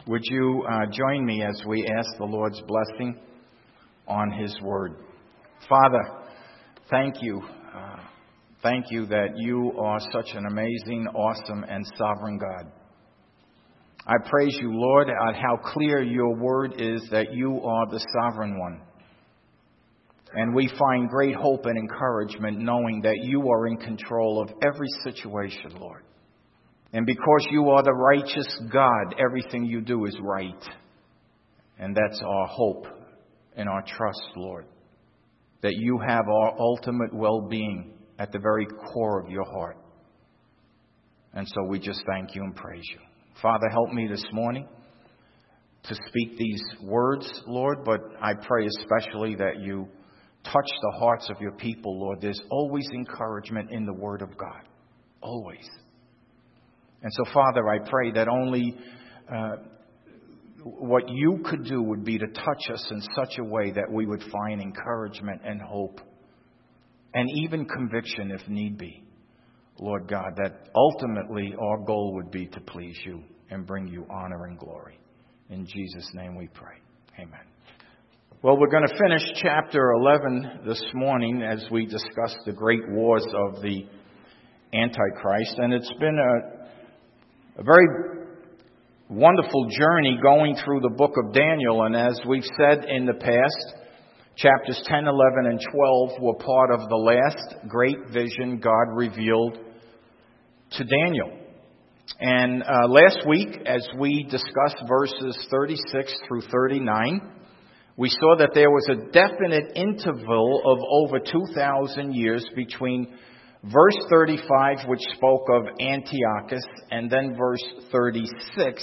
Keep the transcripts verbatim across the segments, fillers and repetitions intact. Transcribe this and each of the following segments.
Would you uh, join me as we ask the Lord's blessing on His Word? Father, thank you. Uh, thank you that you are such an amazing, awesome, and sovereign God. I praise you, Lord, at how clear your Word is that you are the sovereign one. And we find great hope and encouragement knowing that you are in control of every situation, Lord. And because you are the righteous God, everything you do is right. And that's our hope and our trust, Lord. That you have our ultimate well-being at the very core of your heart. And so we just thank you and praise you. Father, help me this morning to speak these words, Lord. But I pray especially that you touch the hearts of your people, Lord. There's always encouragement in the Word of God. Always. And so, Father, I pray that only uh, what you could do would be to touch us in such a way that we would find encouragement and hope and even conviction if need be. Lord God, that ultimately our goal would be to please you and bring you honor and glory. In Jesus' name we pray. Amen. Well, we're going to finish chapter eleven this morning as we discuss the great wars of the Antichrist. And it's been a A very wonderful journey going through the book of Daniel. And as we've said in the past, chapters ten, eleven, and twelve were part of the last great vision God revealed to Daniel. And uh, last week, as we discussed verses thirty-six through thirty-nine, we saw that there was a definite interval of over two thousand years between verse thirty-five, which spoke of Antiochus, and then verse thirty-six,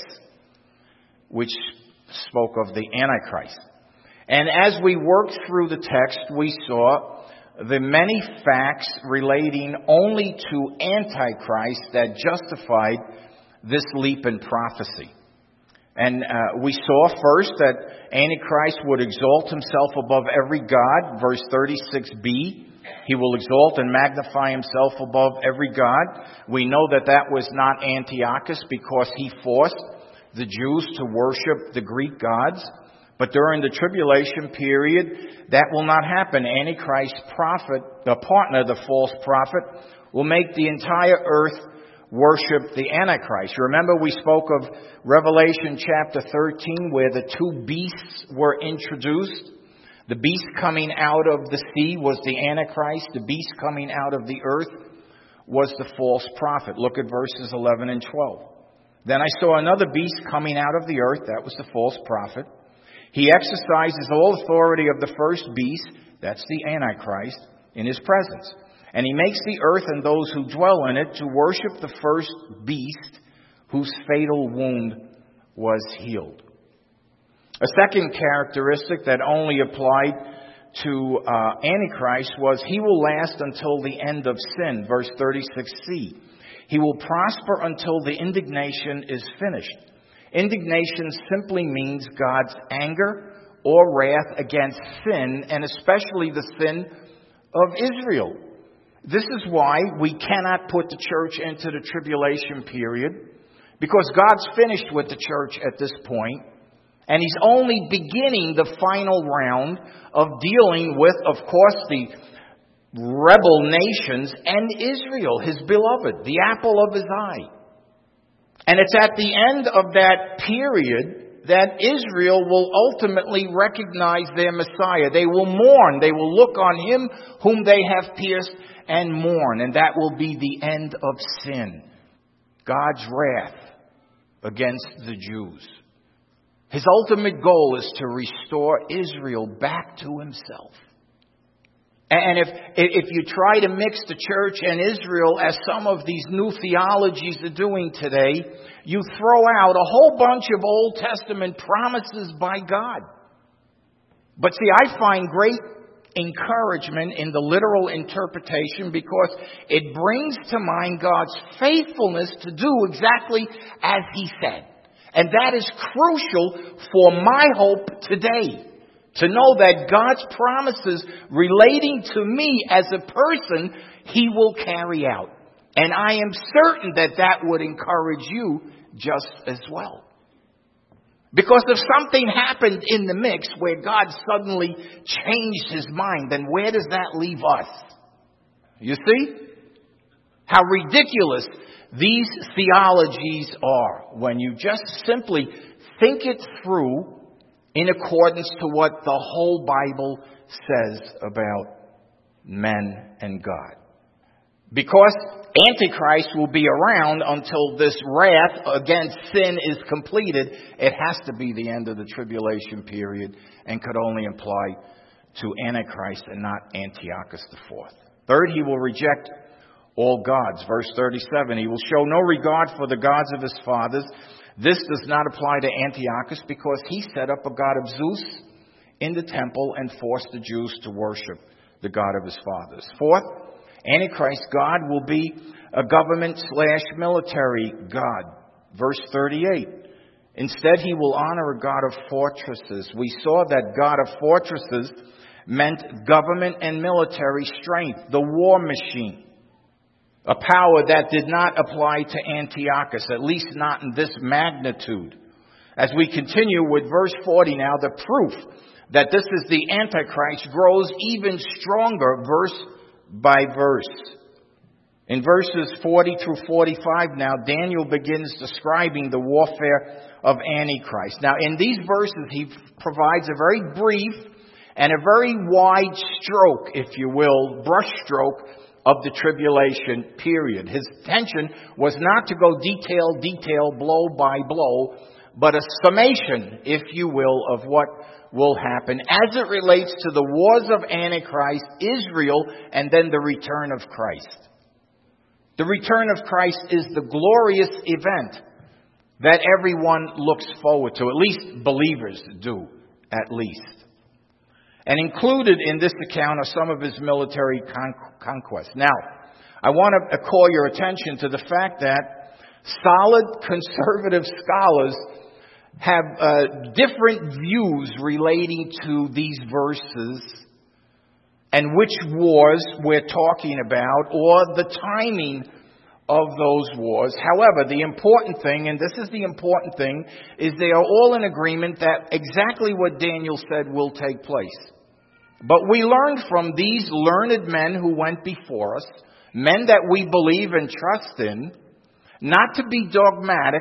which spoke of the Antichrist. And as we worked through the text, we saw the many facts relating only to Antichrist that justified this leap in prophecy. And uh, we saw first that Antichrist would exalt himself above every god, verse thirty-six b. He will exalt and magnify himself above every god. We know that that was not Antiochus because he forced the Jews to worship the Greek gods. But during the tribulation period, that will not happen. Antichrist's prophet, the partner, the false prophet, will make the entire earth worship the Antichrist. Remember, we spoke of Revelation chapter thirteen, where the two beasts were introduced. The beast coming out of the sea was the Antichrist. The beast coming out of the earth was the false prophet. Look at verses eleven and twelve. Then I saw another beast coming out of the earth. That was the false prophet. He exercises all authority of the first beast, that's the Antichrist, in his presence. And he makes the earth and those who dwell in it to worship the first beast whose fatal wound was healed. A second characteristic that only applied to uh, Antichrist was he will last until the end of sin, verse thirty-six c. He will prosper until the indignation is finished. Indignation simply means God's anger or wrath against sin, and especially the sin of Israel. This is why we cannot put the church into the tribulation period, because God's finished with the church at this point. And He's only beginning the final round of dealing with, of course, the rebel nations and Israel, His beloved, the apple of His eye. And it's at the end of that period that Israel will ultimately recognize their Messiah. They will mourn. They will look on Him whom they have pierced and mourn. And that will be the end of sin. God's wrath against the Jews. His ultimate goal is to restore Israel back to Himself. And if if you try to mix the church and Israel, as some of these new theologies are doing today, you throw out a whole bunch of Old Testament promises by God. But see, I find great encouragement in the literal interpretation because it brings to mind God's faithfulness to do exactly as He said. And that is crucial for my hope today. To know that God's promises relating to me as a person, He will carry out. And I am certain that that would encourage you just as well. Because if something happened in the mix where God suddenly changed his mind, then where does that leave us? You see how ridiculous these theologies are when you just simply think it through in accordance to what the whole Bible says about men and God. Because Antichrist will be around until this wrath against sin is completed, it has to be the end of the tribulation period and could only apply to Antichrist and not Antiochus the Fourth. Third, he will reject all gods. Verse thirty-seven, he will show no regard for the gods of his fathers. This does not apply to Antiochus because he set up a god of Zeus in the temple and forced the Jews to worship the God of his fathers. Fourth, Antichrist God will be a government slash military God. Verse thirty-eight. Instead, he will honor a God of fortresses. We saw that God of fortresses meant government and military strength, the war machine. A power that did not apply to Antiochus, at least not in this magnitude. As we continue with verse forty now, the proof that this is the Antichrist grows even stronger verse by verse. In verses forty through forty-five now, Daniel begins describing the warfare of Antichrist. Now, in these verses, he provides a very brief and a very wide stroke, if you will, brush stroke of the tribulation period. His intention was not to go detail, detail, blow by blow, but a summation, if you will, of what will happen as it relates to the wars of Antichrist, Israel, and then the return of Christ. The return of Christ is the glorious event that everyone looks forward to, at least believers do, at least. And included in this account are some of his military con- conquests. Now, I want to call your attention to the fact that solid conservative scholars have uh, different views relating to these verses and which wars we're talking about or the timing of those wars. However, the important thing, and this is the important thing, is they are all in agreement that exactly what Daniel said will take place. But we learned from these learned men who went before us, men that we believe and trust in, not to be dogmatic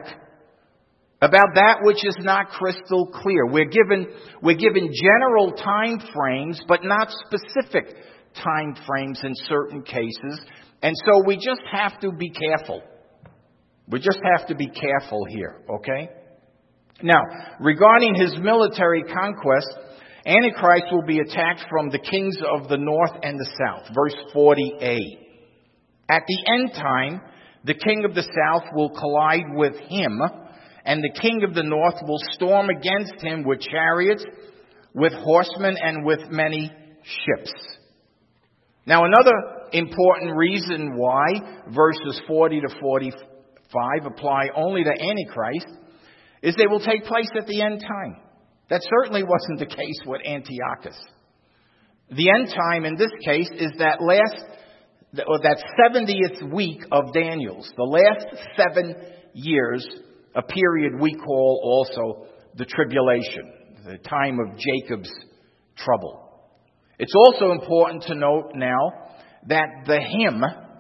about that which is not crystal clear. We're given, we're given general time frames, but not specific time frames in certain cases. And so we just have to be careful. We just have to be careful here, okay? Now, regarding his military conquest, Antichrist will be attacked from the kings of the north and the south. Verse forty a. At the end time, the king of the south will collide with him, and the king of the north will storm against him with chariots, with horsemen, and with many ships. Now, another important reason why verses forty to forty-five apply only to Antichrist is they will take place at the end time. That certainly wasn't the case with Antiochus. The end time in this case is that last, or that seventieth week of Daniel's, the last seven years, a period we call also the tribulation, the time of Jacob's trouble. It's also important to note now that the him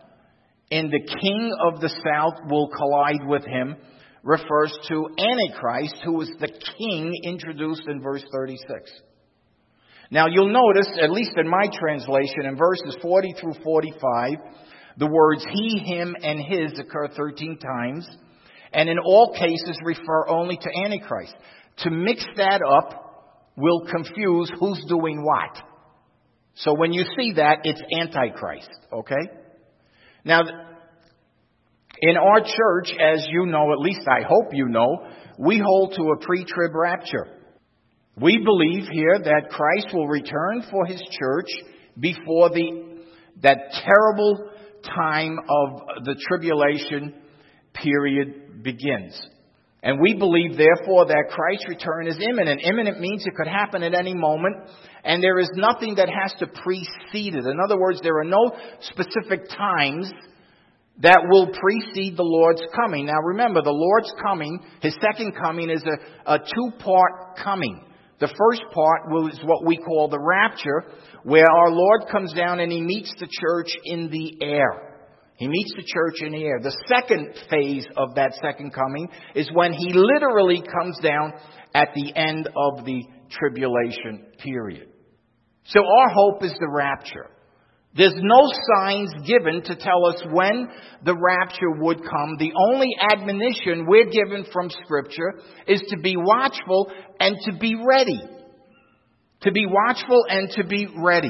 in the king of the south will collide with him refers to Antichrist, who is the king introduced in verse thirty-six. Now you'll notice, at least in my translation, in verses forty through forty-five, the words he, him, and his occur thirteen times, and in all cases refer only to Antichrist. To mix that up will confuse who's doing what. So when you see that, it's Antichrist, okay? Now, in our church, as you know, at least I hope you know, we hold to a pre-trib rapture. We believe here that Christ will return for his church before the that terrible time of the tribulation period begins. And we believe, therefore, that Christ's return is imminent. Imminent means it could happen at any moment, and there is nothing that has to precede it. In other words, there are no specific times that will precede the Lord's coming. Now remember, the Lord's coming, His second coming, is a, a two-part coming. The first part was what we call the rapture, where our Lord comes down and He meets the church in the air. He meets the church in the air. The second phase of that second coming is when He literally comes down at the end of the tribulation period. So our hope is the rapture. There's no signs given to tell us when the rapture would come. The only admonition we're given from Scripture is to be watchful and to be ready. To be watchful and to be ready.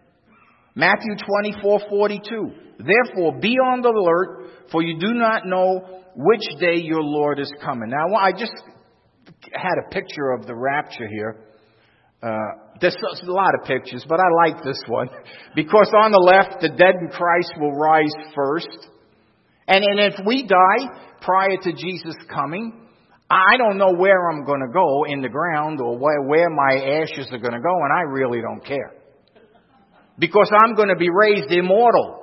Matthew twenty-four forty-two. Therefore, be on the alert, for you do not know which day your Lord is coming. Now, I just had a picture of the rapture here. Uh, there's a lot of pictures, but I like this one. Because on the left, the dead in Christ will rise first. And, and if we die prior to Jesus coming, I don't know where I'm going to go in the ground or where, where my ashes are going to go, and I really don't care. Because I'm going to be raised immortal.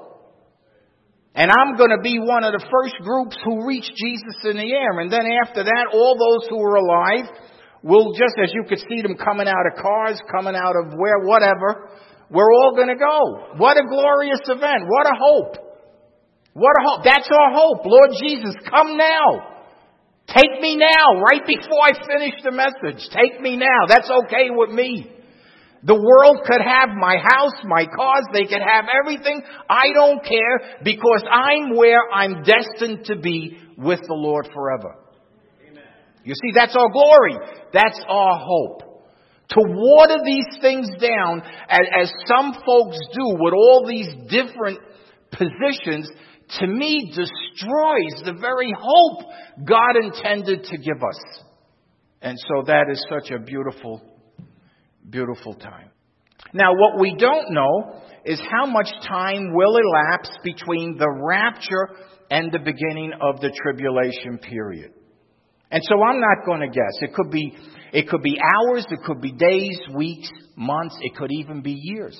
And I'm going to be one of the first groups who reach Jesus in the air. And then after that, all those who are alive will, just as you could see them coming out of cars, coming out of where, whatever, we're all going to go. What a glorious event. What a hope. What a hope. That's our hope. Lord Jesus, come now. Take me now, right before I finish the message. Take me now. That's okay with me. The world could have my house, my cars, they could have everything. I don't care, because I'm where I'm destined to be with the Lord forever. Amen. You see, that's our glory. That's our hope. To water these things down, as, as some folks do with all these different positions, to me destroys the very hope God intended to give us. And so that is such a beautiful Beautiful time. Now, what we don't know is how much time will elapse between the rapture and the beginning of the tribulation period. And so I'm not going to guess. It could be, it could be hours, it could be days, weeks, months, it could even be years.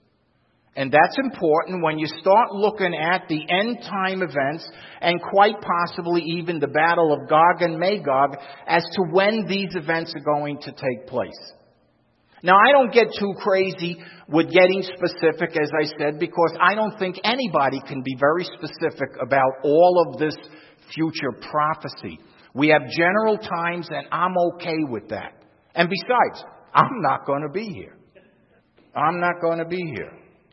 And that's important when you start looking at the end time events and quite possibly even the battle of Gog and Magog as to when these events are going to take place. Now, I don't get too crazy with getting specific, as I said, because I don't think anybody can be very specific about all of this future prophecy. We have general times, and I'm okay with that. And besides, I'm not going to be here. I'm not going to be here.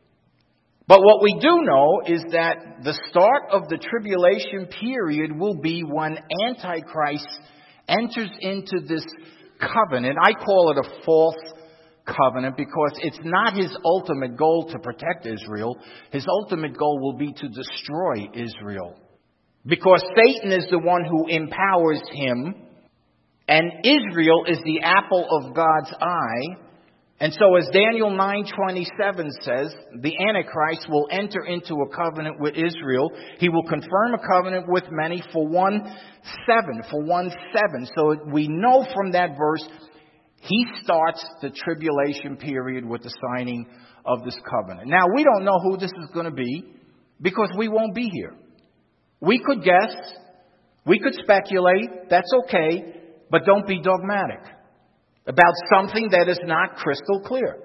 But what we do know is that the start of the tribulation period will be when Antichrist enters into this covenant. I call it a false covenant because it's not his ultimate goal to protect Israel. His ultimate goal will be to destroy Israel. Because Satan is the one who empowers him, and Israel is the apple of God's eye. And so as Daniel nine twenty-seven says, the Antichrist will enter into a covenant with Israel. He will confirm a covenant with many for one seven, for one seven. So we know from that verse, he starts the tribulation period with the signing of this covenant. Now, we don't know who this is going to be because we won't be here. We could guess. We could speculate. That's okay. But don't be dogmatic about something that is not crystal clear.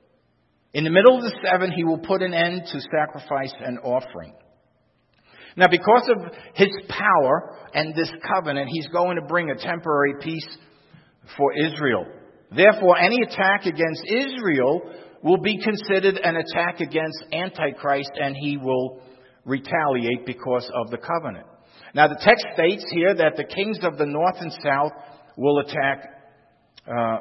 In the middle of the seven, he will put an end to sacrifice and offering. Now, because of his power and this covenant, he's going to bring a temporary peace for Israel. Therefore, any attack against Israel will be considered an attack against Antichrist, and he will retaliate because of the covenant. Now, the text states here that the kings of the north and south will attack. Uh,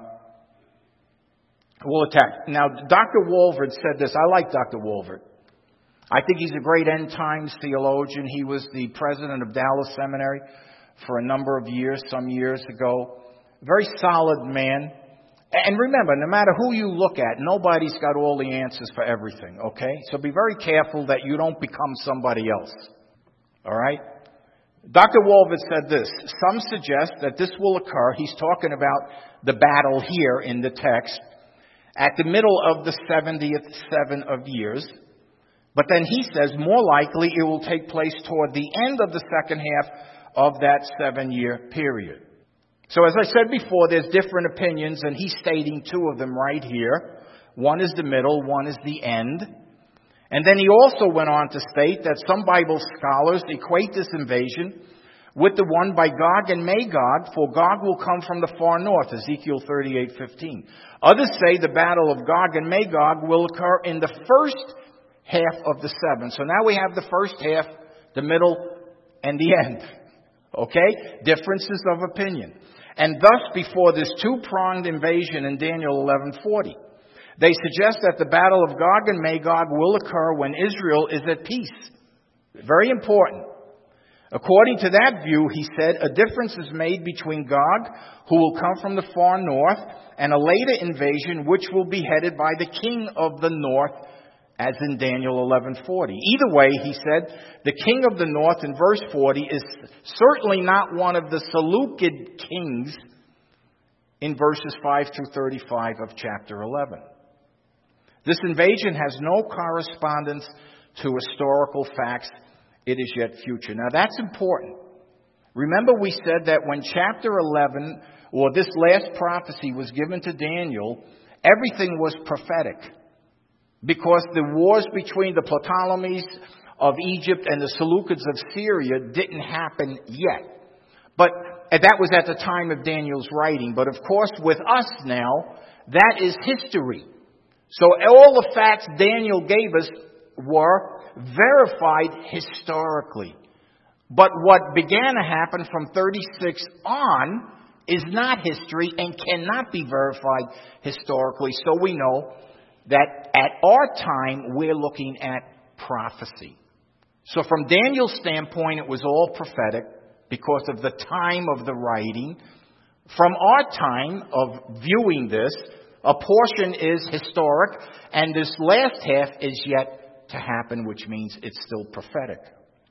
will attack. Now, Doctor Walvoord said this. I like Doctor Walvoord. I think he's a great end times theologian. He was the president of Dallas Seminary for a number of years, some years ago. Very solid man. And remember, no matter who you look at, nobody's got all the answers for everything, okay? So be very careful that you don't become somebody else, all right? Doctor Walvoord said this. Some suggest that this will occur. He's talking about the battle here in the text at the middle of the seventieth seven of years. But then he says more likely it will take place toward the end of the second half of that seven-year period. So as I said before, there's different opinions, and he's stating two of them right here. One is the middle, one is the end. And then he also went on to state that some Bible scholars equate this invasion with the one by Gog and Magog, for Gog will come from the far north, Ezekiel thirty-eight fifteen. Others say the battle of Gog and Magog will occur in the first half of the seven. So now we have the first half, the middle, and the end. Okay? Differences of opinion. And thus, before this two-pronged invasion in Daniel eleven forty, they suggest that the battle of Gog and Magog will occur when Israel is at peace. Very important. According to that view, he said, a difference is made between Gog, who will come from the far north, and a later invasion which will be headed by the king of the north, as in Daniel eleven forty. Either way, he said, the king of the north in verse forty is certainly not one of the Seleucid kings in verses five through thirty-five of chapter eleven. This invasion has no correspondence to historical facts. It is yet future. Now that's important. Remember we said that when chapter eleven, or this last prophecy was given to Daniel, everything was prophetic. Because the wars between the Ptolemies of Egypt and the Seleucids of Syria didn't happen yet. But that was at the time of Daniel's writing. But of course with us now, that is history. So all the facts Daniel gave us were verified historically. But what began to happen from thirty-six on is not history and cannot be verified historically. So we know that at our time we're looking at prophecy. So from Daniel's standpoint, it was all prophetic because of the time of the writing. From our time of viewing this, a portion is historic, and this last half is yet to happen, which means it's still prophetic.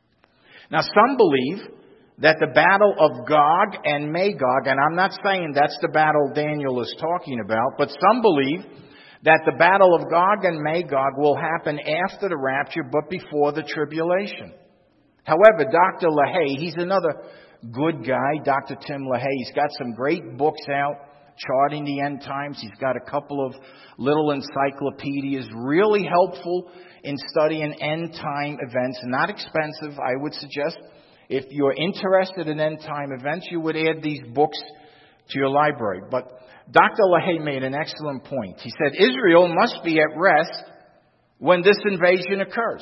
Now, some believe that the battle of Gog and Magog, and I'm not saying that's the battle Daniel is talking about, but some believe that the battle of Gog and Magog will happen after the rapture, but before the tribulation. However, Doctor LaHaye, he's another good guy, Doctor Tim LaHaye. He's got some great books out charting the end times. He's got a couple of little encyclopedias, really helpful in studying end time events. Not expensive, I would suggest. If you're interested in end time events, you would add these books to your library. But Doctor LaHaye made an excellent point. He said, Israel must be at rest when this invasion occurs.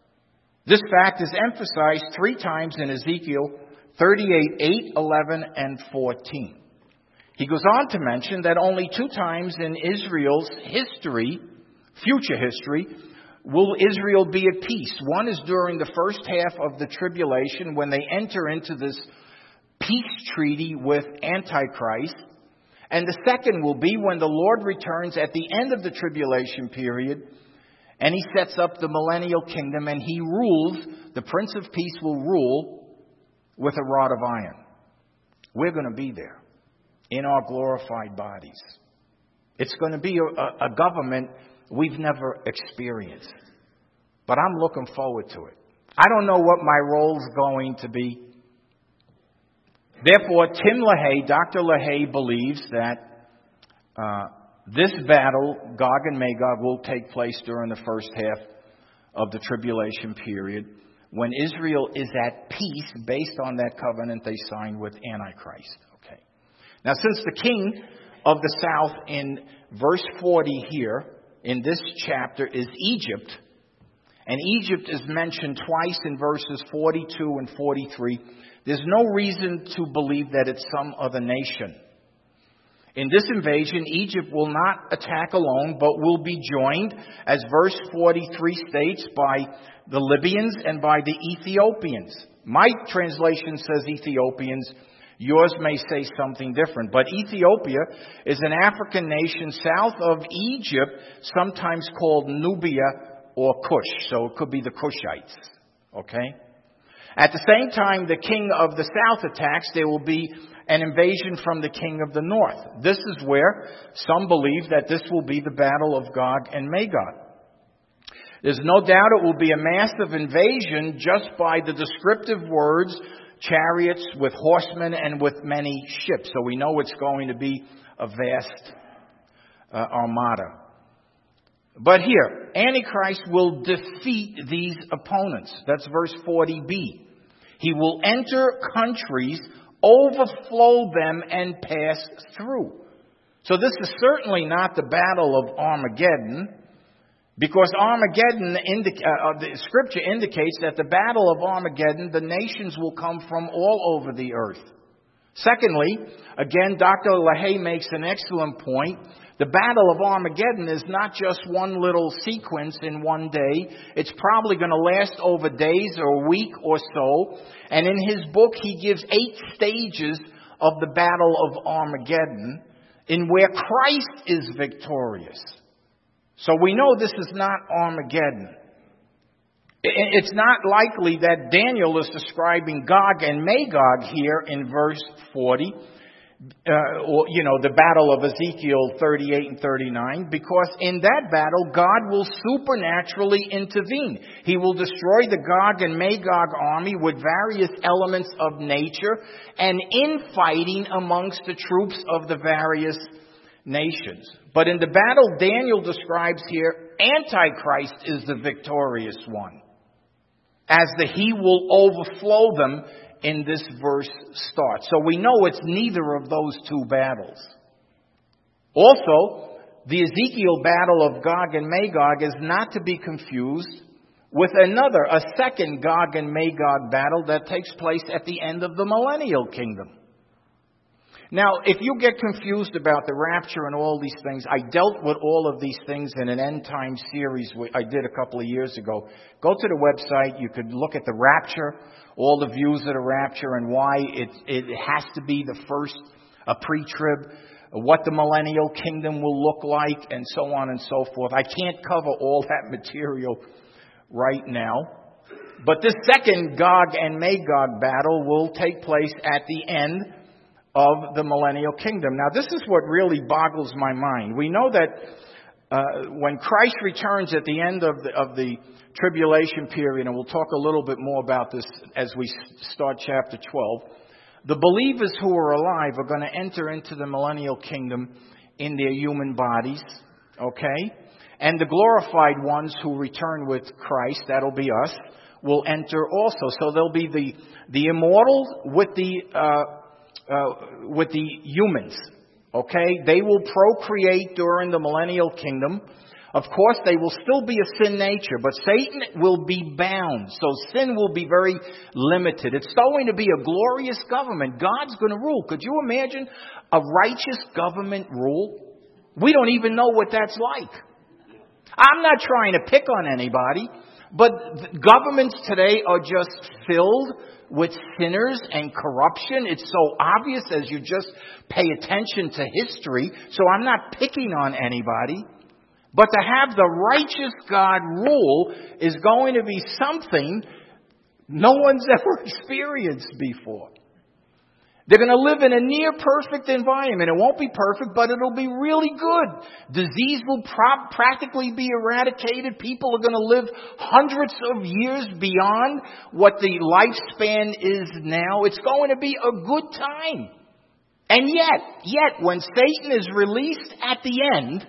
This fact is emphasized three times in Ezekiel thirty-eight, eight, eleven, and fourteen. He goes on to mention that only two times in Israel's history, future history, will Israel be at peace. One is during the first half of the tribulation when they enter into this peace treaty with Antichrist. And the second will be when the Lord returns at the end of the tribulation period and he sets up the millennial kingdom and he rules, the Prince of Peace will rule with a rod of iron. We're going to be there in our glorified bodies. It's going to be a, a government we've never experienced. But I'm looking forward to it. I don't know what my role's going to be. Therefore, Tim LaHaye, Doctor LaHaye believes that uh, this battle, Gog and Magog, will take place during the first half of the tribulation period when Israel is at peace based on that covenant they signed with Antichrist. Okay. Now, since the king of the south in verse forty here, in this chapter, is Egypt, and Egypt is mentioned twice in verses forty-two and forty-three, there's no reason to believe that it's some other nation. In this invasion, Egypt will not attack alone, but will be joined, as verse forty-three states, by the Libyans and by the Ethiopians. My translation says Ethiopians. Yours may say something different. But Ethiopia is an African nation south of Egypt, sometimes called Nubia or Cush. So it could be the Cushites. Okay? At the same time the king of the south attacks, there will be an invasion from the king of the north. This is where some believe that this will be the battle of Gog and Magog. There's no doubt it will be a massive invasion just by the descriptive words, chariots with horsemen and with many ships. So we know it's going to be a vast uh, armada. But here, Antichrist will defeat these opponents. That's verse forty b. He will enter countries, overflow them, and pass through. So this is certainly not the battle of Armageddon, because Armageddon, indica- uh, the Scripture indicates that the battle of Armageddon, the nations will come from all over the earth. Secondly, again, Doctor LaHaye makes an excellent point. The battle of Armageddon is not just one little sequence in one day. It's probably going to last over days or a week or so. And in his book, he gives eight stages of the battle of Armageddon in where Christ is victorious. So we know this is not Armageddon. It's not likely that Daniel is describing Gog and Magog here in verse forty. Uh, or, you know, the battle of Ezekiel thirty-eight and thirty-nine, because in that battle, God will supernaturally intervene. He will destroy the Gog and Magog army with various elements of nature and infighting amongst the troops of the various nations. But in the battle Daniel describes here, Antichrist is the victorious one, as the he will overflow them in this verse starts. So we know it's neither of those two battles. Also, the Ezekiel battle of Gog and Magog is not to be confused with another, a second Gog and Magog battle that takes place at the end of the millennial kingdom. Now, if you get confused about the rapture and all these things, I dealt with all of these things in an end time series I did a couple of years ago. Go to the website. You could look at the rapture, all the views of the rapture, and why it, it has to be the first, a pre-trib, what the millennial kingdom will look like, and so on and so forth. I can't cover all that material right now. But this second Gog and Magog battle will take place at the end of the millennial kingdom. Now, this is what really boggles my mind. We know that uh, when Christ returns at the end of the, of the tribulation period, and we'll talk a little bit more about this as we start chapter twelve, the believers who are alive are going to enter into the millennial kingdom in their human bodies, okay? And the glorified ones who return with Christ, that'll be us, will enter also. So there'll be the, the immortals with the uh, Uh, with the humans, okay? They will procreate during the millennial kingdom. Of course, they will still be a sin nature, but Satan will be bound. So sin will be very limited. It's going to be a glorious government. God's going to rule. Could you imagine a righteous government rule? We don't even know what that's like. I'm not trying to pick on anybody, but governments today are just filled with sinners and corruption. It's so obvious as you just pay attention to history. So I'm not picking on anybody. But to have the righteous God rule is going to be something no one's ever experienced before. They're going to live in a near perfect environment. It won't be perfect, but it'll be really good. Disease will pro- practically be eradicated. People are going to live hundreds of years beyond what the lifespan is now. It's going to be a good time. And yet, yet, when Satan is released at the end,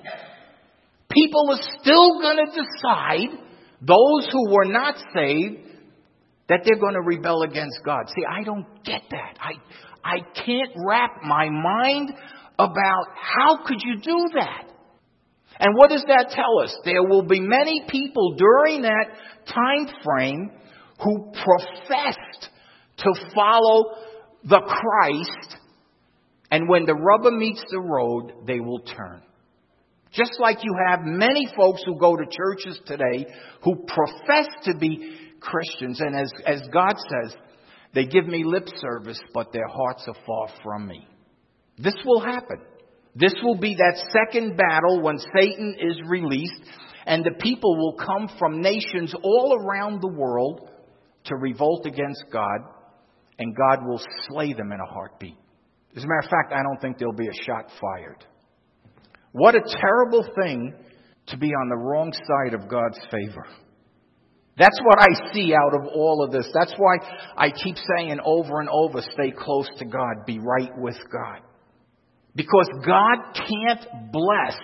people are still going to decide, those who were not saved, that they're going to rebel against God. See, I don't get that. I I can't wrap my mind about how could you do that? And what does that tell us? There will be many people during that time frame who professed to follow the Christ, and when the rubber meets the road, they will turn. Just like you have many folks who go to churches today who profess to be Christians, and as, as God says, they give me lip service, but their hearts are far from me. This will happen. This will be that second battle when Satan is released, and the people will come from nations all around the world to revolt against God, and God will slay them in a heartbeat. As a matter of fact, I don't think there'll be a shot fired. What a terrible thing to be on the wrong side of God's favor. That's what I see out of all of this. That's why I keep saying over and over, stay close to God, be right with God. Because God can't bless.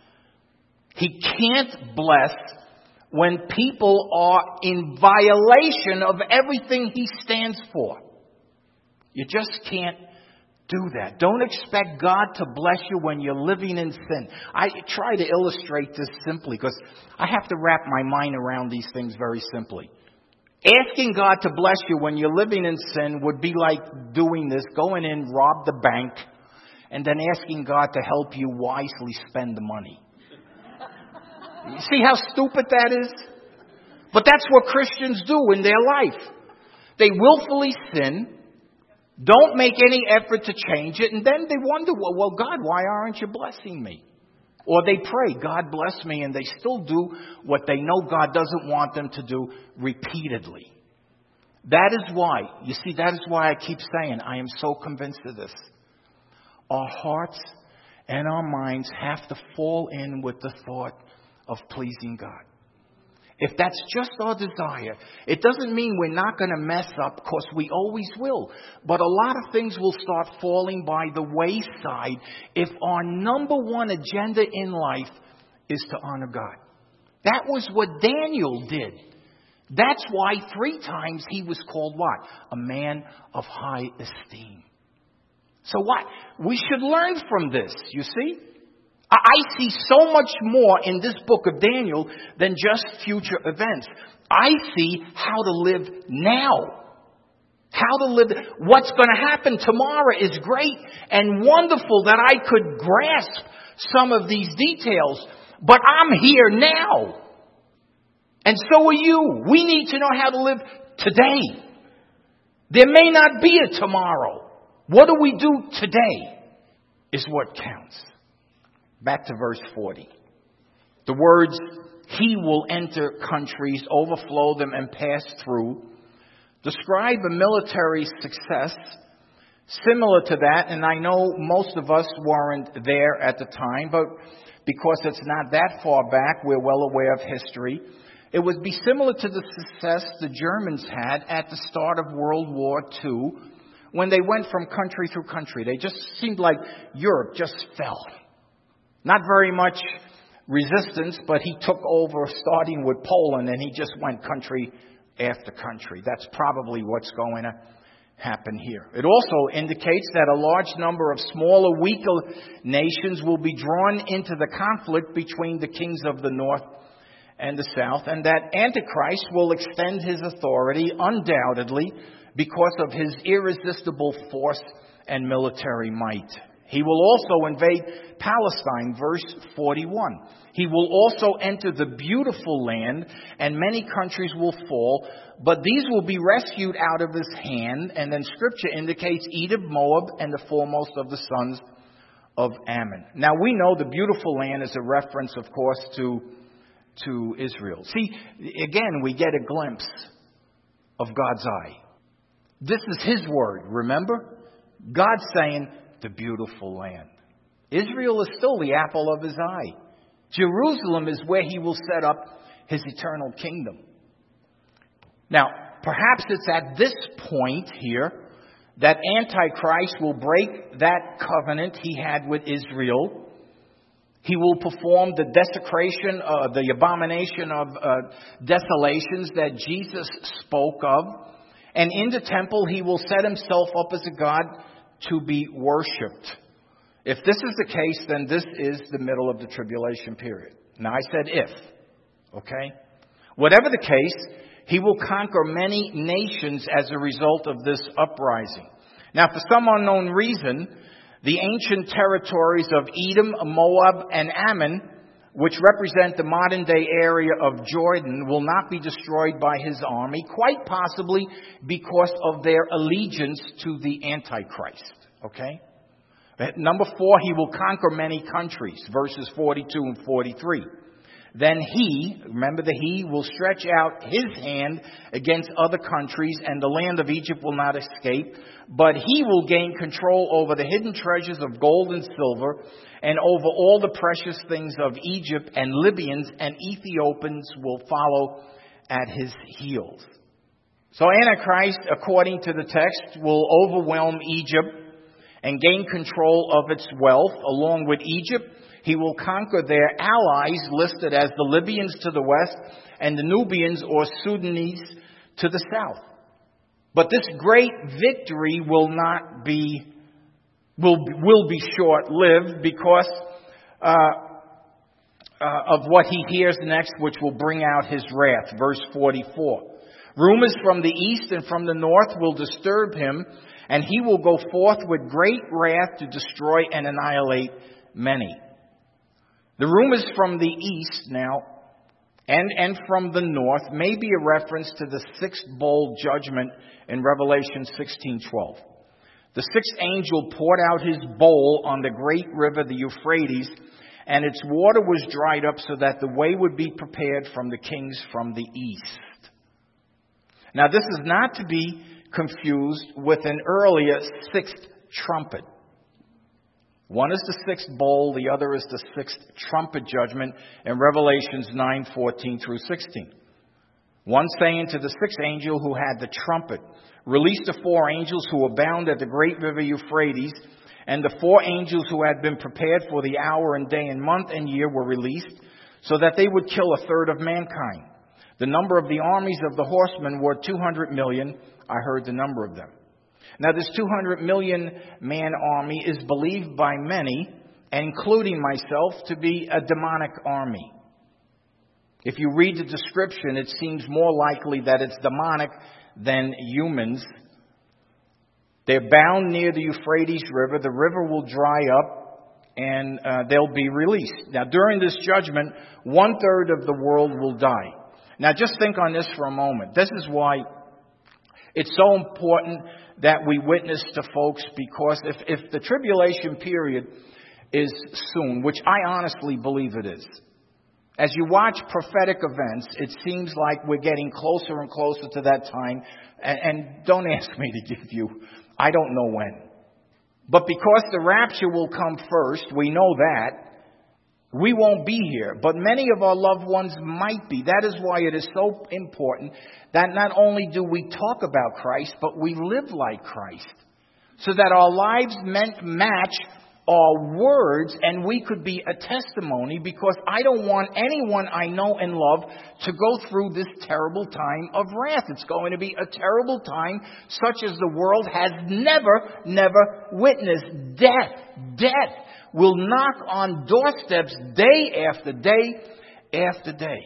He can't bless when people are in violation of everything He stands for. You just can't do that. Don't expect God to bless you when you're living in sin. I try to illustrate this simply because I have to wrap my mind around these things very simply. Asking God to bless you when you're living in sin would be like doing this, going in, rob the bank, and then asking God to help you wisely spend the money. You see how stupid that is? But that's what Christians do in their life. They willfully sin, don't make any effort to change it, and then they wonder, well, well, God, why aren't you blessing me? Or they pray, God bless me, and they still do what they know God doesn't want them to do repeatedly. That is why, you see, that is why I keep saying, I am so convinced of this. Our hearts and our minds have to fall in with the thought of pleasing God. If that's just our desire, it doesn't mean we're not going to mess up, because we always will. But a lot of things will start falling by the wayside if our number one agenda in life is to honor God. That was what Daniel did. That's why three times he was called what? A man of high esteem. So what? We should learn from this, you see? I see so much more in this book of Daniel than just future events. I see how to live now. How to live. What's going to happen tomorrow is great and wonderful that I could grasp some of these details. But I'm here now. And so are you. We need to know how to live today. There may not be a tomorrow. What do we do today is what counts. Back to verse forty. The words, he will enter countries, overflow them, and pass through, describe a military success similar to that. And I know most of us weren't there at the time, but because it's not that far back, we're well aware of history. It would be similar to the success the Germans had at the start of World War Two, when they went from country through country. They just seemed like Europe just fell. Not very much resistance, but he took over starting with Poland, and he just went country after country. That's probably what's going to happen here. It also indicates that a large number of smaller, weaker nations will be drawn into the conflict between the kings of the north and the south, and that Antichrist will extend his authority undoubtedly because of his irresistible force and military might. He will also invade Palestine, verse forty-one. He will also enter the beautiful land, and many countries will fall, but these will be rescued out of his hand. And then Scripture indicates Edom, Moab, and the foremost of the sons of Ammon. Now we know the beautiful land is a reference, of course, to, to Israel. See, again, we get a glimpse of God's eye. This is His word, remember? God's saying, the beautiful land. Israel is still the apple of His eye. Jerusalem is where He will set up His eternal kingdom. Now, perhaps it's at this point here that Antichrist will break that covenant He had with Israel. He will perform the desecration, uh, the abomination of uh, desolations that Jesus spoke of. And in the temple, He will set Himself up as a God to be worshipped. If this is the case, then this is the middle of the tribulation period. Now, I said if. Okay? Whatever the case, He will conquer many nations as a result of this uprising. Now, for some unknown reason, the ancient territories of Edom, Moab, and Ammon, which represent the modern-day area of Jordan, will not be destroyed by His army, quite possibly because of their allegiance to the Antichrist. Okay? Number four, He will conquer many countries, verses forty-two and forty-three. Then he, remember the he, will stretch out his hand against other countries, and the land of Egypt will not escape. But he will gain control over the hidden treasures of gold and silver, and over all the precious things of Egypt, and Libyans and Ethiopians will follow at his heels. So Antichrist, according to the text, will overwhelm Egypt and gain control of its wealth. Along with Egypt, he will conquer their allies listed as the Libyans to the west and the Nubians or Sudanese to the south. But this great victory will not be, will, will be short-lived because uh, uh, of what he hears next, which will bring out his wrath. Verse forty-four. Rumors from the east and from the north will disturb him, and he will go forth with great wrath to destroy and annihilate many. The rumors from the east now and, and from the north may be a reference to the sixth bowl judgment in Revelation sixteen twelve. The sixth angel poured out his bowl on the great river, the Euphrates, and its water was dried up so that the way would be prepared from the kings from the east. Now, this is not to be confused with an earlier sixth trumpet. One is the sixth bowl, the other is the sixth trumpet judgment in Revelations nine fourteen through sixteen. One saying to the sixth angel who had the trumpet, "Release the four angels who were bound at the great river Euphrates," and the four angels who had been prepared for the hour and day and month and year were released, so that they would kill a third of mankind. The number of the armies of the horsemen were two hundred million. I heard the number of them. Now, this two hundred million man army is believed by many, including myself, to be a demonic army. If you read the description, it seems more likely that it's demonic than humans. They're bound near the Euphrates River. The river will dry up, and uh, they'll be released. Now, during this judgment, one third of the world will die. Now, just think on this for a moment. This is why it's so important that we witness to folks, because if, if the tribulation period is soon, which I honestly believe it is, as you watch prophetic events, it seems like we're getting closer and closer to that time. And, and don't ask me to give you, I don't know when. But because the rapture will come first, we know that. We won't be here, but many of our loved ones might be. That is why it is so important that not only do we talk about Christ, but we live like Christ, so that our lives match our words, and we could be a testimony, because I don't want anyone I know and love to go through this terrible time of wrath. It's going to be a terrible time such as the world has never, never witnessed. Death, death will knock on doorsteps day after day after day.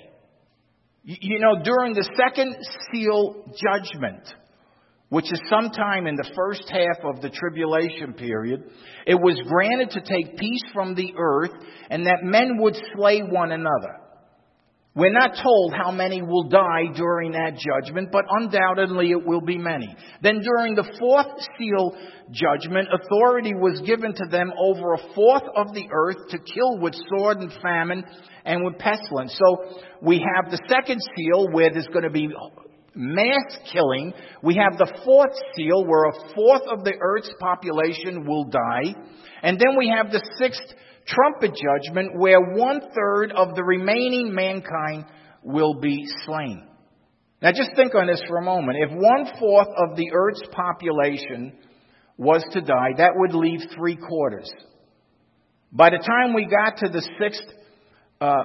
You know, during the second seal judgment, which is sometime in the first half of the tribulation period, it was granted to take peace from the earth, and that men would slay one another. We're not told how many will die during that judgment, but undoubtedly it will be many. Then during the fourth seal judgment, authority was given to them over a fourth of the earth to kill with sword and famine and with pestilence. So we have the second seal, where there's going to be mass killing. We have the fourth seal, where a fourth of the earth's population will die. And then we have the sixth trumpet judgment, where one third of the remaining mankind will be slain. Now just think on this for a moment. If one fourth of the earth's population was to die, that would leave three quarters. By the time we got to the sixth uh,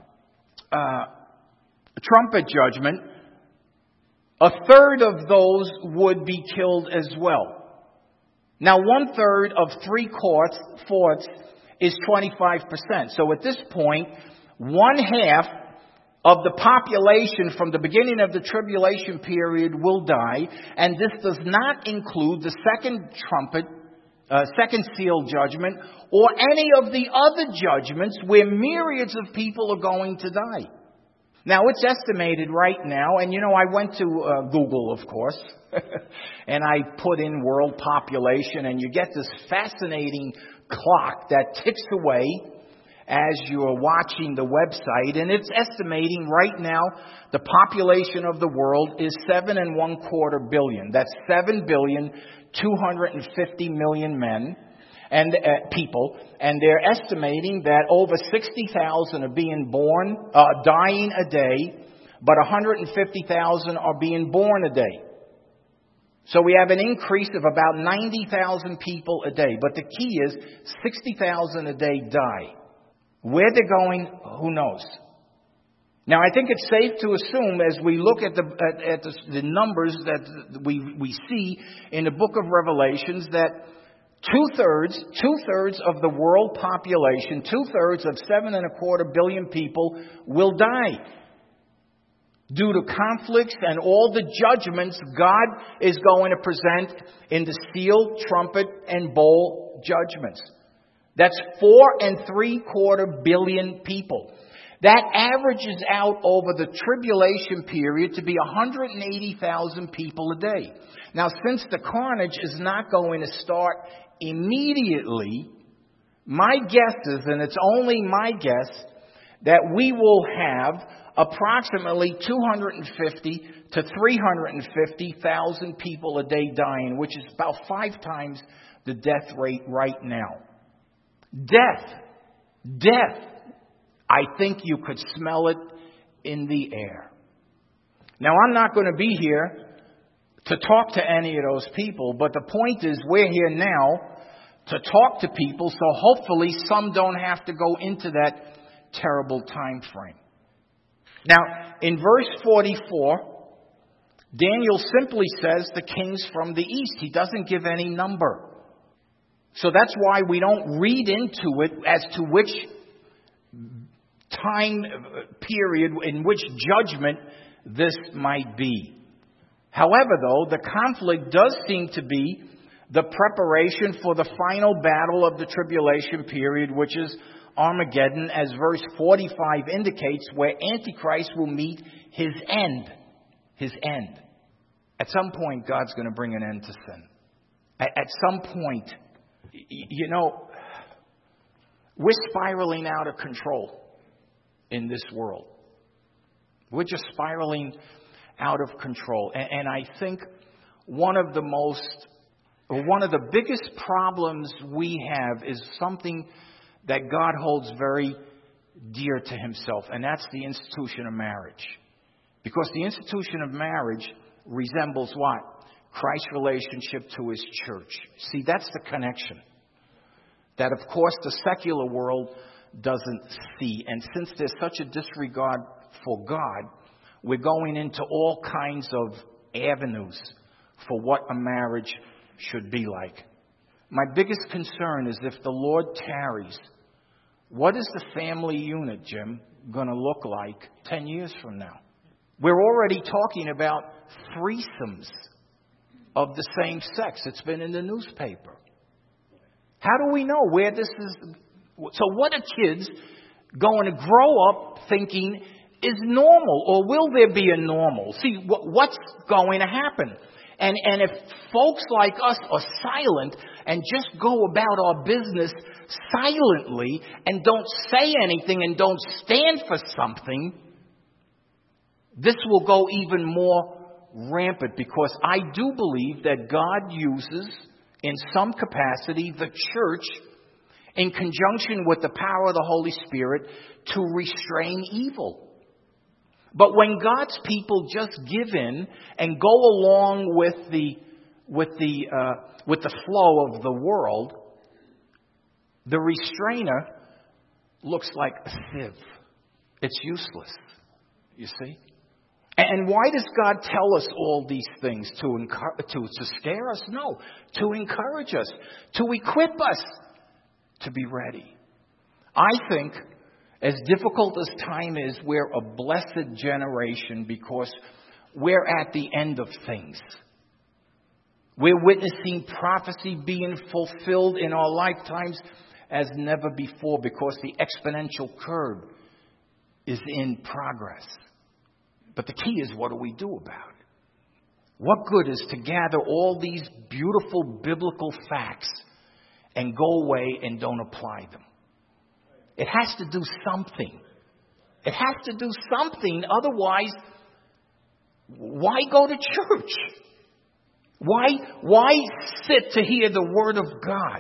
uh, trumpet judgment, a third of those would be killed as well. Now, one third of three fourths is twenty-five percent. So at this point, one half of the population from the beginning of the tribulation period will die. And this does not include the second trumpet, uh, second seal judgment, or any of the other judgments where myriads of people are going to die. Now, it's estimated right now, and you know, I went to uh, Google, of course, and I put in world population, and you get this fascinating clock that ticks away, as you are watching the website, and it's estimating right now the population of the world is seven and one quarter billion. That's seven billion two hundred and fifty million men and uh, people, and they're estimating that over sixty thousand are being born, uh, dying a day, but one hundred fifty thousand are being born a day. So we have an increase of about ninety thousand people a day. But the key is sixty thousand a day die. Where they're going, who knows? Now, I think it's safe to assume, as we look at the at, at the, the numbers that we we see in the book of Revelations, that two-thirds, two-thirds of the world population, two-thirds of seven and a quarter billion people will die due to conflicts and all the judgments God is going to present in the seal, trumpet, and bowl judgments. That's four and three-quarter billion people. That averages out over the tribulation period to be one hundred eighty thousand people a day. Now, since the carnage is not going to start immediately, my guess is, and it's only my guess, that we will have approximately two hundred fifty to three hundred fifty thousand people a day dying, which is about five times the death rate right now. Death. Death. I think you could smell it in the air. Now, I'm not going to be here to talk to any of those people, but the point is we're here now to talk to people, so hopefully some don't have to go into that terrible time frame. Now, in verse forty-four, Daniel simply says the kings from the east. He doesn't give any number. So that's why we don't read into it as to which time period, in which judgment this might be. However, though, the conflict does seem to be the preparation for the final battle of the tribulation period, which is Armageddon, as verse forty-five indicates, where Antichrist will meet his end. His end. At some point, God's going to bring an end to sin. At, at some point, you know, we're spiraling out of control in this world. We're just spiraling out of control. And, and I think one of the most, or one of the biggest problems we have is something that God holds very dear to himself, and that's the institution of marriage. Because the institution of marriage resembles what? Christ's relationship to his church. See, that's the connection that, of course, the secular world doesn't see. And since there's such a disregard for God, we're going into all kinds of avenues for what a marriage should be like. My biggest concern is if the Lord tarries, what is the family unit, Jim, going to look like ten years from now? We're already talking about threesomes of the same sex. It's been in the newspaper. How do we know where this is? So what are kids going to grow up thinking is normal, or will there be a normal? See, what's going to happen? And, and if folks like us are silent and just go about our business silently and don't say anything and don't stand for something, this will go even more rampant, because I do believe that God uses, in some capacity, the church in conjunction with the power of the Holy Spirit to restrain evil. But when God's people just give in and go along with the with the uh, with the flow of the world, the restrainer looks like a sieve. It's useless. You see? And why does God tell us all these things? To encourage, to, to scare us? No. To encourage us. To equip us to be ready. I think, as difficult as time is, we're a blessed generation because we're at the end of things. We're witnessing prophecy being fulfilled in our lifetimes as never before, because the exponential curve is in progress. But the key is, what do we do about it? What good is to gather all these beautiful biblical facts and go away and don't apply them? It has to do something. It has to do something. Otherwise, why go to church? Why, why sit to hear the Word of God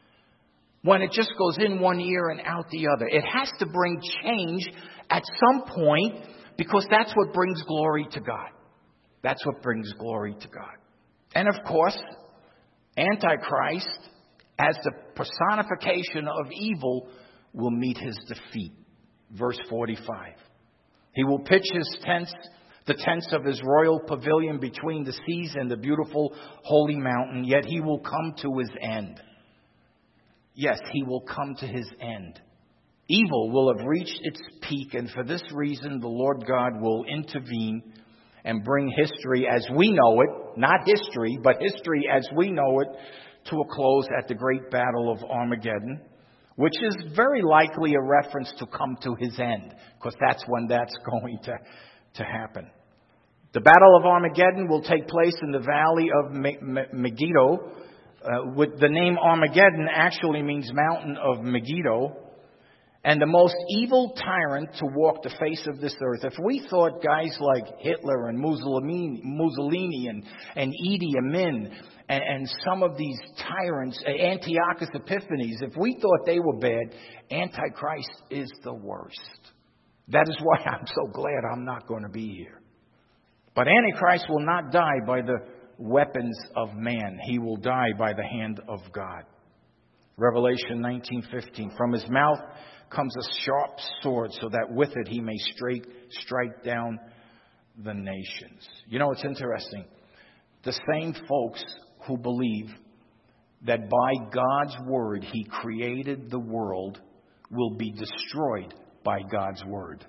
when it just goes in one ear and out the other? It has to bring change at some point, because that's what brings glory to God. That's what brings glory to God. And of course, Antichrist, as the personification of evil, will meet his defeat. Verse forty-five. He will pitch his tents, the tents of his royal pavilion between the seas and the beautiful holy mountain, yet he will come to his end. Yes, he will come to his end. Evil will have reached its peak, and for this reason the Lord God will intervene and bring history as we know it, not history, but history as we know it, to a close at the great battle of Armageddon, which is very likely a reference to come to his end, because that's when that's going to, to happen. The Battle of Armageddon will take place in the valley of Megiddo. Uh, with the name Armageddon actually means mountain of Megiddo. And the most evil tyrant to walk the face of this earth. If we thought guys like Hitler and Mussolini, Mussolini and, and Idi Amin and, and some of these tyrants, Antiochus Epiphanes, if we thought they were bad, Antichrist is the worst. That is why I'm so glad I'm not going to be here. But Antichrist will not die by the weapons of man. He will die by the hand of God. Revelation nineteen fifteen. From his mouth comes a sharp sword, so that with it he may strike, strike down the nations. You know, it's interesting. The same folks who believe that by God's word he created the world will be destroyed by God's word.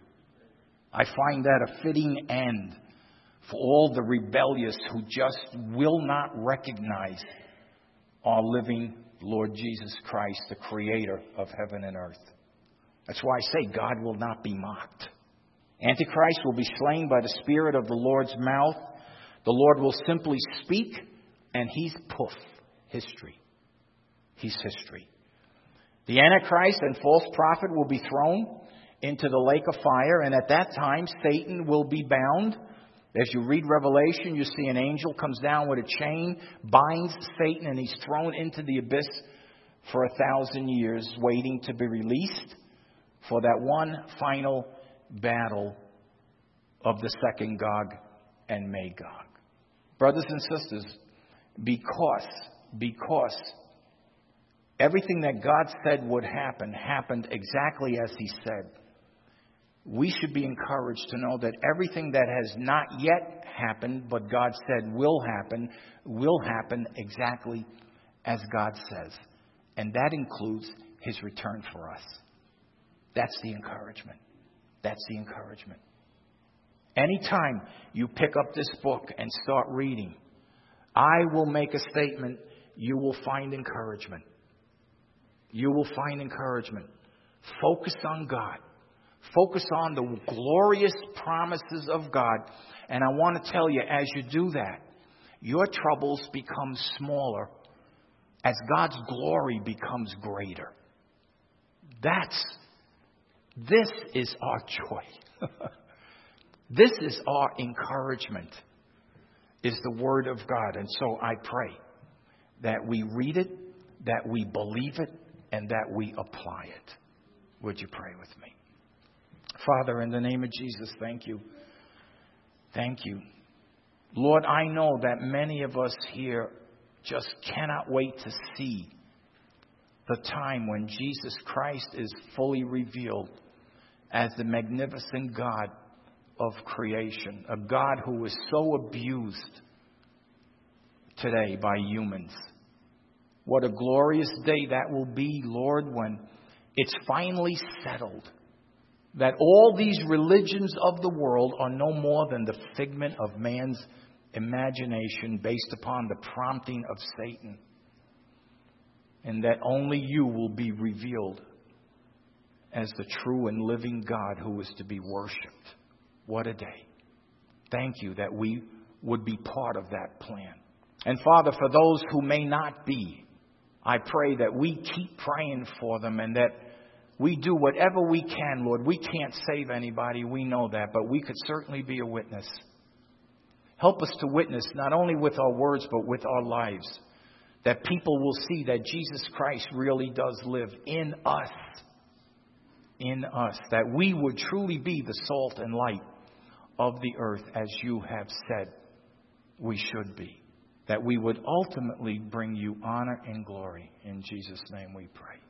I find that a fitting end for all the rebellious who just will not recognize our living Lord Jesus Christ, the creator of heaven and earth. That's why I say God will not be mocked. Antichrist will be slain by the Spirit of the Lord's mouth. The Lord will simply speak, and he's poof, history. He's history. The Antichrist and false prophet will be thrown into the lake of fire, and at that time Satan will be bound. As you read Revelation, you see an angel comes down with a chain, binds Satan, and he's thrown into the abyss for a thousand years, waiting to be released for that one final battle of the second Gog and Magog. Brothers and sisters, because, because everything that God said would happen happened exactly as he said, we should be encouraged to know that everything that has not yet happened, but God said will happen, will happen exactly as God says. And that includes his return for us. That's the encouragement. That's the encouragement. Anytime you pick up this book and start reading, I will make a statement, you will find encouragement. You will find encouragement. Focus on God. Focus on the glorious promises of God. And I want to tell you, as you do that, your troubles become smaller as God's glory becomes greater. That's, this is our joy. This is our encouragement, is the Word of God. And so I pray that we read it, that we believe it, and that we apply it. Would you pray with me? Father, in the name of Jesus, thank you. Thank you. Lord, I know that many of us here just cannot wait to see the time when Jesus Christ is fully revealed as the magnificent God of creation, a God who is so abused today by humans. What a glorious day that will be, Lord, when it's finally settled that all these religions of the world are no more than the figment of man's imagination based upon the prompting of Satan, and that only you will be revealed as the true and living God who is to be worshipped. What a day. Thank you that we would be part of that plan. And Father, for those who may not be, I pray that we keep praying for them, and that we do whatever we can, Lord. We can't save anybody, we know that, but we could certainly be a witness. Help us to witness not only with our words, but with our lives. That people will see that Jesus Christ really does live in us. In us. That we would truly be the salt and light of the earth as you have said we should be. That we would ultimately bring you honor and glory. In Jesus' name we pray.